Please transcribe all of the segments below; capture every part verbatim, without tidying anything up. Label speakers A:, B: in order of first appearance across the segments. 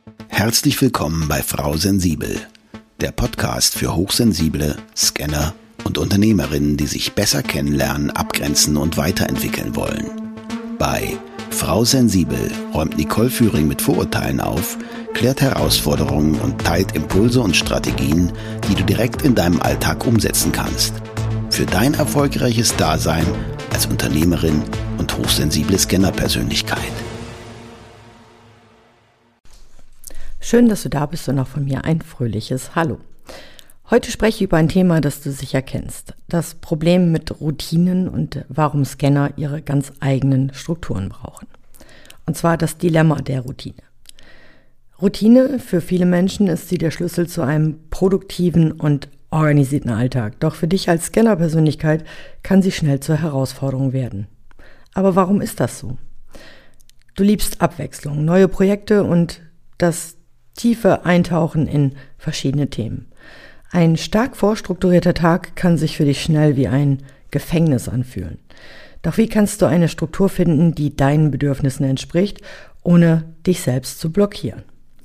A: Herzlich willkommen bei Frau Sensibel, der Podcast für Hochsensible, Scanner und Unternehmerinnen, die sich besser kennenlernen, abgrenzen und weiterentwickeln wollen. Bei Frau Sensibel räumt Nicole Führing mit Vorurteilen auf, klärt Herausforderungen und teilt Impulse und Strategien, die du direkt in deinem Alltag umsetzen kannst. Für dein erfolgreiches Dasein als Unternehmerin und hochsensible Scanner-Persönlichkeit.
B: Schön, dass du da bist und auch von mir ein fröhliches Hallo. Heute spreche ich über ein Thema, das du sicher kennst. Das Problem mit Routinen und warum Scanner ihre ganz eigenen Strukturen brauchen. Und zwar das Dilemma der Routine. Routine für viele Menschen ist sie der Schlüssel zu einem produktiven und organisierten Alltag. Doch für dich als Scanner-Persönlichkeit kann sie schnell zur Herausforderung werden. Aber warum ist das so? Du liebst Abwechslung, neue Projekte und das tiefe Eintauchen in verschiedene Themen. Ein stark vorstrukturierter Tag kann sich für dich schnell wie ein Gefängnis anfühlen. Doch wie kannst du eine Struktur finden, die deinen Bedürfnissen entspricht, ohne dich selbst zu blockieren?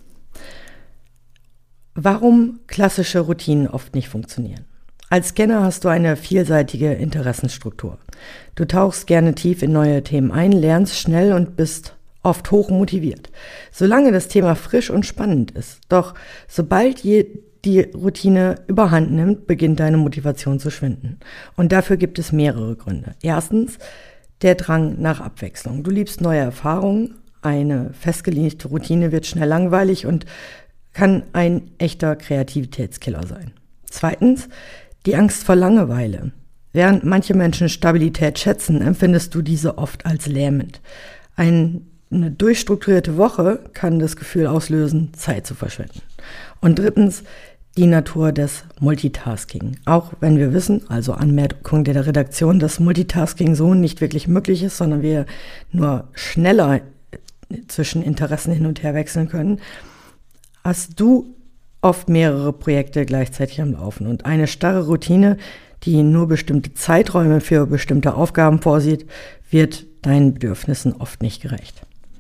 B: Warum klassische Routinen oft nicht funktionieren? Als Scanner hast du eine vielseitige Interessenstruktur. Du tauchst gerne tief in neue Themen ein, lernst schnell und bist oft hoch motiviert, solange das Thema frisch und spannend ist. Doch sobald je die Routine überhand nimmt, beginnt deine Motivation zu schwinden. Und dafür gibt es mehrere Gründe. Erstens, der Drang nach Abwechslung. Du liebst neue Erfahrungen, eine festgelegte Routine wird schnell langweilig und kann ein echter Kreativitätskiller sein. Zweitens, die Angst vor Langeweile. Während manche Menschen Stabilität schätzen, empfindest du diese oft als lähmend. Ein Eine durchstrukturierte Woche kann das Gefühl auslösen, Zeit zu verschwenden. Und drittens, die Natur des Multitasking. Auch wenn wir wissen, also Anmerkung der Redaktion, dass Multitasking so nicht wirklich möglich ist, sondern wir nur schneller zwischen Interessen hin und her wechseln können, hast du oft mehrere Projekte gleichzeitig am Laufen. Und eine starre Routine, die nur bestimmte Zeiträume für bestimmte Aufgaben vorsieht, wird deinen Bedürfnissen oft nicht gerecht.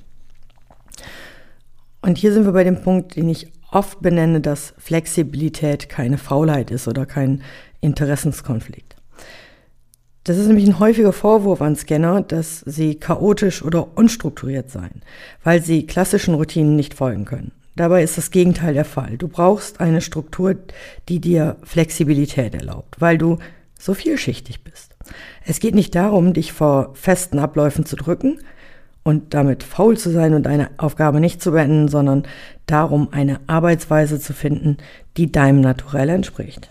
B: Und hier sind wir bei dem Punkt, den ich oft benenne, dass Flexibilität keine Faulheit ist oder kein Interessenskonflikt. Das ist nämlich ein häufiger Vorwurf an Scanner, dass sie chaotisch oder unstrukturiert seien, weil sie klassischen Routinen nicht folgen können. Dabei ist das Gegenteil der Fall. Du brauchst eine Struktur, die dir Flexibilität erlaubt, weil du so vielschichtig bist. Es geht nicht darum, dich vor festen Abläufen zu drücken und damit faul zu sein und eine Aufgabe nicht zu beenden, sondern darum, eine Arbeitsweise zu finden, die deinem Naturell entspricht.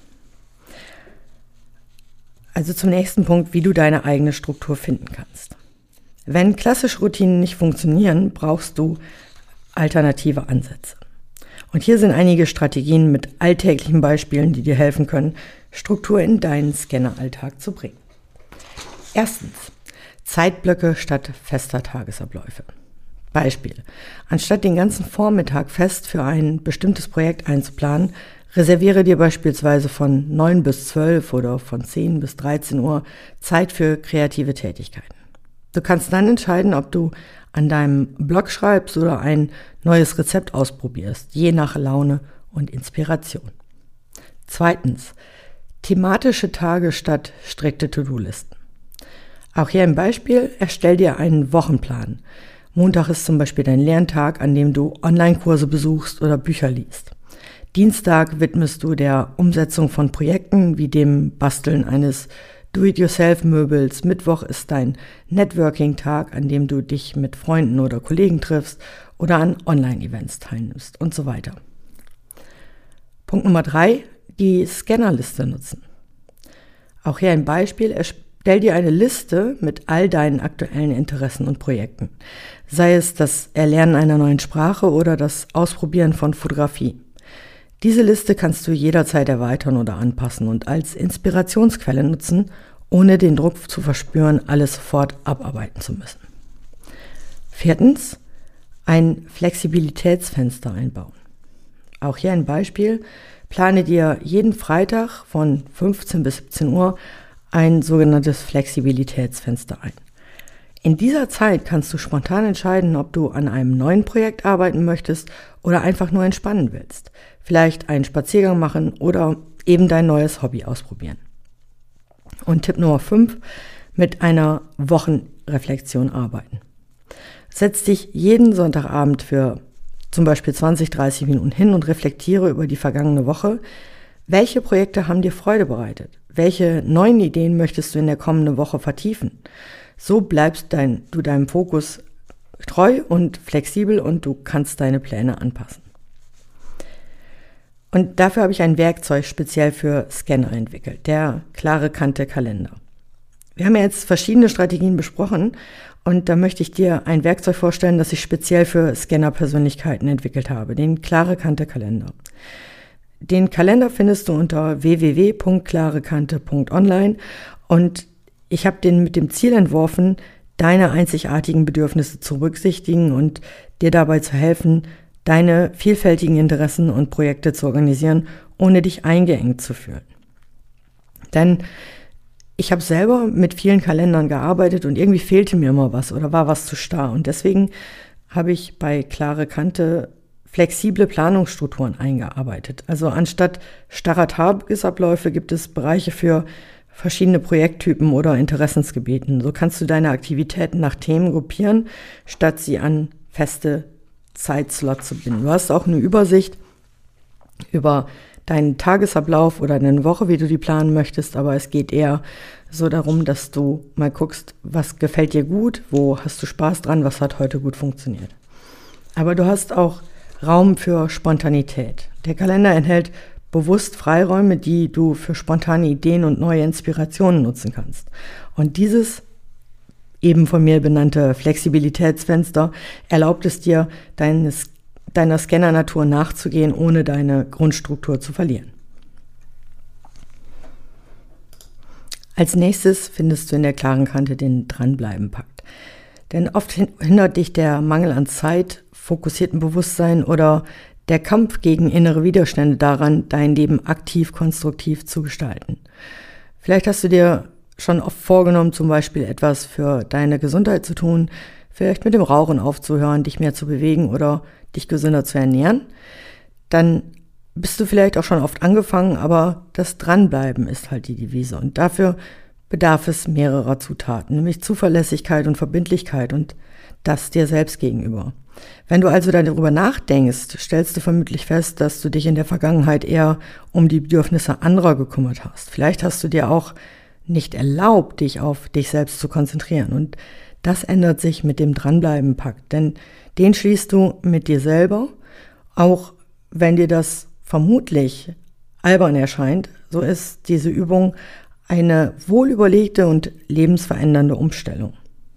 B: Also zum nächsten Punkt, wie du deine eigene Struktur finden kannst. Wenn klassische Routinen nicht funktionieren, brauchst du alternative Ansätze. Und hier sind einige Strategien mit alltäglichen Beispielen, die dir helfen können, Struktur in deinen Scanner-Alltag zu bringen. Erstens, Zeitblöcke statt fester Tagesabläufe. Beispiel: Anstatt den ganzen Vormittag fest für ein bestimmtes Projekt einzuplanen, reserviere dir beispielsweise von neun bis zwölf oder von zehn bis dreizehn Uhr Zeit für kreative Tätigkeiten. Du kannst dann entscheiden, ob du an deinem Blog schreibst oder ein neues Rezept ausprobierst, je nach Laune und Inspiration. Zweitens, thematische Tage statt strikte To-Do-Listen. Auch hier ein Beispiel: Erstell dir einen Wochenplan. Montag ist zum Beispiel dein Lerntag, an dem du Online-Kurse besuchst oder Bücher liest. Dienstag widmest du der Umsetzung von Projekten wie dem Basteln eines Do-it-yourself-Möbels. Mittwoch ist dein Networking-Tag, an dem du dich mit Freunden oder Kollegen triffst oder an Online-Events teilnimmst und so weiter. Punkt Nummer drei, die Scannerliste nutzen. Auch hier ein Beispiel: Stell dir eine Liste mit all deinen aktuellen Interessen und Projekten, sei es das Erlernen einer neuen Sprache oder das Ausprobieren von Fotografie. Diese Liste kannst du jederzeit erweitern oder anpassen und als Inspirationsquelle nutzen, ohne den Druck zu verspüren, alles sofort abarbeiten zu müssen. Viertens, ein Flexibilitätsfenster einbauen. Auch hier ein Beispiel: Plane dir jeden Freitag von fünfzehn bis siebzehn Uhr ein sogenanntes Flexibilitätsfenster ein. In dieser Zeit kannst du spontan entscheiden, ob du an einem neuen Projekt arbeiten möchtest oder einfach nur entspannen willst. Vielleicht einen Spaziergang machen oder eben dein neues Hobby ausprobieren. Und Tipp Nummer fünf, mit einer Wochenreflexion arbeiten. Setz dich jeden Sonntagabend für zum Beispiel zwanzig, dreißig Minuten hin und reflektiere über die vergangene Woche. Welche Projekte haben dir Freude bereitet? Welche neuen Ideen möchtest du in der kommenden Woche vertiefen? So bleibst dein, du deinem Fokus treu und flexibel und du kannst deine Pläne anpassen. Und dafür habe ich ein Werkzeug speziell für Scanner entwickelt, der klare Kante Kalender. Wir haben ja jetzt verschiedene Strategien besprochen und da möchte ich dir ein Werkzeug vorstellen, das ich speziell für Scanner-Persönlichkeiten entwickelt habe, den klare Kante Kalender. Den Kalender findest du unter w w w punkt klarekante punkt online und ich habe den mit dem Ziel entworfen, deine einzigartigen Bedürfnisse zu berücksichtigen und dir dabei zu helfen, deine vielfältigen Interessen und Projekte zu organisieren, ohne dich eingeengt zu fühlen. Denn ich habe selber mit vielen Kalendern gearbeitet und irgendwie fehlte mir immer was oder war was zu starr. Und deswegen habe ich bei Klare Kante flexible Planungsstrukturen eingearbeitet. Also anstatt starrer Tagesabläufe gibt es Bereiche für verschiedene Projekttypen oder Interessensgebieten. So kannst du deine Aktivitäten nach Themen gruppieren, statt sie an feste Zeitslots zu binden. Du hast auch eine Übersicht über deinen Tagesablauf oder deine Woche, wie du die planen möchtest, aber es geht eher so darum, dass du mal guckst, was gefällt dir gut, wo hast du Spaß dran, was hat heute gut funktioniert. Aber du hast auch Raum für Spontanität. Der Kalender enthält bewusst Freiräume, die du für spontane Ideen und neue Inspirationen nutzen kannst. Und dieses eben von mir benannte Flexibilitätsfenster erlaubt es dir, deines, deiner Scanner-Natur nachzugehen, ohne deine Grundstruktur zu verlieren. Als nächstes findest du in der klaren Kante den Dranbleiben-Pakt. Denn oft hindert dich der Mangel an Zeit, fokussiertem Bewusstsein oder der Kampf gegen innere Widerstände daran, dein Leben aktiv, konstruktiv zu gestalten. Vielleicht hast du dir schon oft vorgenommen, zum Beispiel etwas für deine Gesundheit zu tun, vielleicht mit dem Rauchen aufzuhören, dich mehr zu bewegen oder dich gesünder zu ernähren. Dann bist du vielleicht auch schon oft angefangen, aber das Dranbleiben ist halt die Devise. Und dafür bedarf es mehrerer Zutaten, nämlich Zuverlässigkeit und Verbindlichkeit und das dir selbst gegenüber. Wenn du also darüber nachdenkst, stellst du vermutlich fest, dass du dich in der Vergangenheit eher um die Bedürfnisse anderer gekümmert hast. Vielleicht hast du dir auch nicht erlaubt, dich auf dich selbst zu konzentrieren. Und das ändert sich mit dem Dranbleiben-Pakt, denn den schließt du mit dir selber, auch wenn dir das vermutlich albern erscheint, so ist diese Übung eine wohlüberlegte und lebensverändernde Umstellung.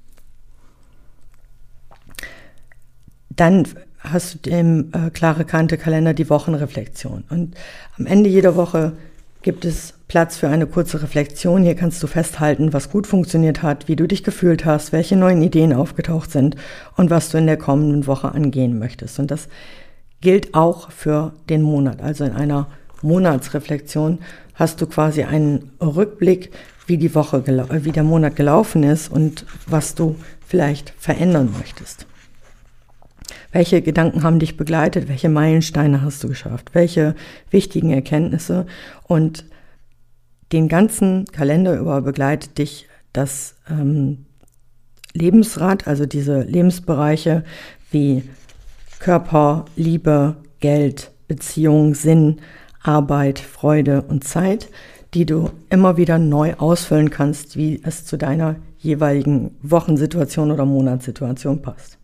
B: Dann hast du im äh, klare Kante Kalender die Wochenreflexion. Und am Ende jeder Woche gibt es Platz für eine kurze Reflexion. Hier kannst du festhalten, was gut funktioniert hat, wie du dich gefühlt hast, welche neuen Ideen aufgetaucht sind und was du in der kommenden Woche angehen möchtest. Und das gilt auch für den Monat. Also in einer Monatsreflexion hast du quasi einen Rückblick, wie die Woche, wie der Monat gelaufen ist und was du vielleicht verändern möchtest. Welche Gedanken haben dich begleitet? Welche Meilensteine hast du geschafft? Welche wichtigen Erkenntnisse? Und den ganzen Kalender über begleitet dich das ähm, Lebensrad, also diese Lebensbereiche wie Körper, Liebe, Geld, Beziehung, Sinn, Arbeit, Freude und Zeit, die du immer wieder neu ausfüllen kannst, wie es zu deiner jeweiligen Wochensituation oder Monatssituation passt.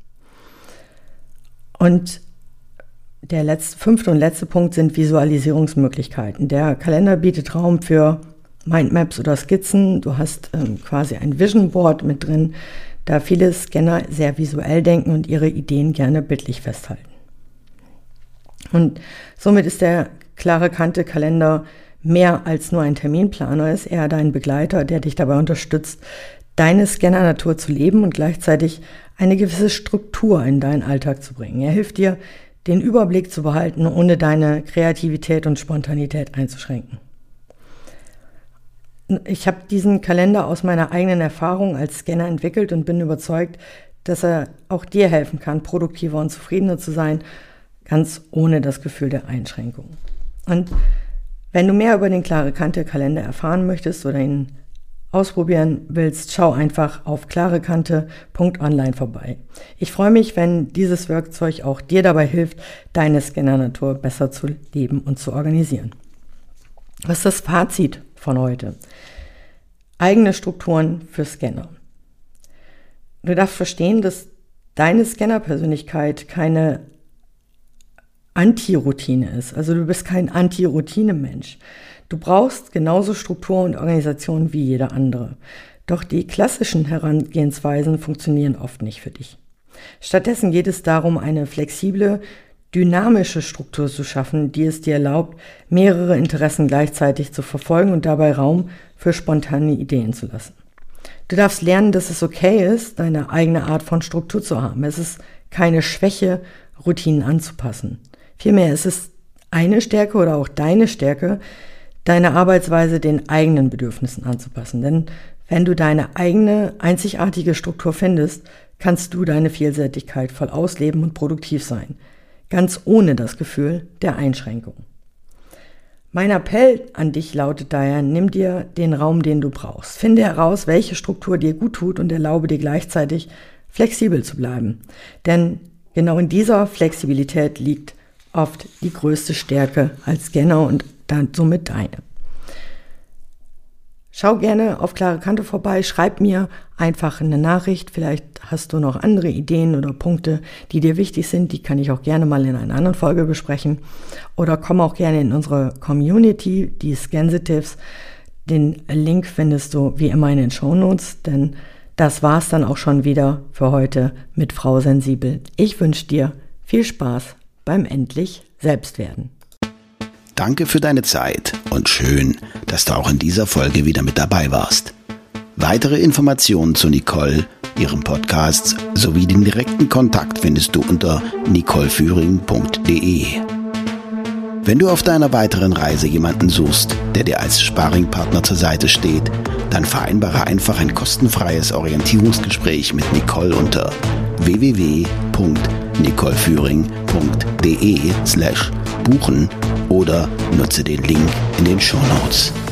B: Und der letzte, fünfte und letzte Punkt sind Visualisierungsmöglichkeiten. Der Kalender bietet Raum für Mindmaps oder Skizzen. Du hast ähm, quasi ein Vision Board mit drin, da viele Scanner sehr visuell denken und ihre Ideen gerne bildlich festhalten. Und somit ist der klare Kante Kalender mehr als nur ein Terminplaner, ist eher dein Begleiter, der dich dabei unterstützt, deine Scanner-Natur zu leben und gleichzeitig eine gewisse Struktur in deinen Alltag zu bringen. Er hilft dir, den Überblick zu behalten, ohne deine Kreativität und Spontanität einzuschränken. Ich habe diesen Kalender aus meiner eigenen Erfahrung als Scanner entwickelt und bin überzeugt, dass er auch dir helfen kann, produktiver und zufriedener zu sein, ganz ohne das Gefühl der Einschränkung. Und wenn du mehr über den Klare Kante Kalender erfahren möchtest oder ihn ausprobieren willst, schau einfach auf klarekante punkt online vorbei. Ich freue mich, wenn dieses Werkzeug auch dir dabei hilft, deine Scanner-Natur besser zu leben und zu organisieren. Was ist das Fazit von heute? Eigene Strukturen für Scanner. Du darfst verstehen, dass deine Scanner-Persönlichkeit keine Anti-Routine ist. Also du bist kein Anti-Routine-Mensch. Du brauchst genauso Struktur und Organisation wie jeder andere. Doch die klassischen Herangehensweisen funktionieren oft nicht für dich. Stattdessen geht es darum, eine flexible, dynamische Struktur zu schaffen, die es dir erlaubt, mehrere Interessen gleichzeitig zu verfolgen und dabei Raum für spontane Ideen zu lassen. Du darfst lernen, dass es okay ist, deine eigene Art von Struktur zu haben. Es ist keine Schwäche, Routinen anzupassen. Vielmehr ist es eine Stärke oder auch deine Stärke, deine Arbeitsweise den eigenen Bedürfnissen anzupassen. Denn wenn du deine eigene, einzigartige Struktur findest, kannst du deine Vielseitigkeit voll ausleben und produktiv sein. Ganz ohne das Gefühl der Einschränkung. Mein Appell an dich lautet daher, nimm dir den Raum, den du brauchst. Finde heraus, welche Struktur dir gut tut und erlaube dir gleichzeitig, flexibel zu bleiben. Denn genau in dieser Flexibilität liegt oft die größte Stärke als Scanner und dann somit deine. Schau gerne auf Klare Kante vorbei, schreib mir einfach eine Nachricht, vielleicht hast du noch andere Ideen oder Punkte, die dir wichtig sind, die kann ich auch gerne mal in einer anderen Folge besprechen oder komm auch gerne in unsere Community, die Scansitives. Den Link findest du wie immer in den Shownotes, denn das war's dann auch schon wieder für heute mit Frau Sensibel. Ich wünsche dir viel Spaß beim endlich Selbstwerden.
A: Danke für deine Zeit und schön, dass du auch in dieser Folge wieder mit dabei warst. Weitere Informationen zu Nicole, ihrem Podcast sowie den direkten Kontakt findest du unter nicole führing punkt de. Wenn du auf deiner weiteren Reise jemanden suchst, der dir als Sparringpartner zur Seite steht, dann vereinbare einfach ein kostenfreies Orientierungsgespräch mit Nicole unter w w w punkt nicole führing punkt de slash buchen oder nutze den Link in den Shownotes.